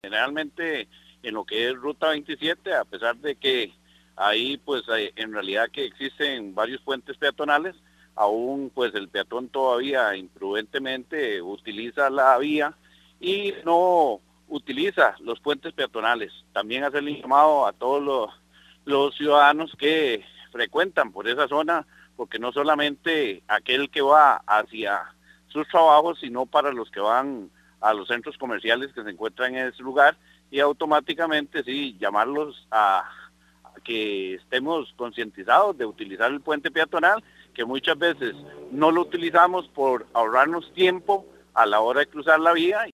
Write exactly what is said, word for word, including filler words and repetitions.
Generalmente en lo que es Ruta veintisiete, a pesar de que ahí pues hay- en realidad que existen varios puentes peatonales, aún pues el peatón todavía imprudentemente utiliza la vía y no utiliza los puentes peatonales. También hacerle un llamado a todos los, los ciudadanos que frecuentan por esa zona, porque no solamente aquel que va hacia sus trabajos, sino para los que van a los centros comerciales que se encuentran en ese lugar, y automáticamente sí llamarlos a, a que estemos concientizados de utilizar el puente peatonal, que muchas veces no lo utilizamos por ahorrarnos tiempo a la hora de cruzar la vía.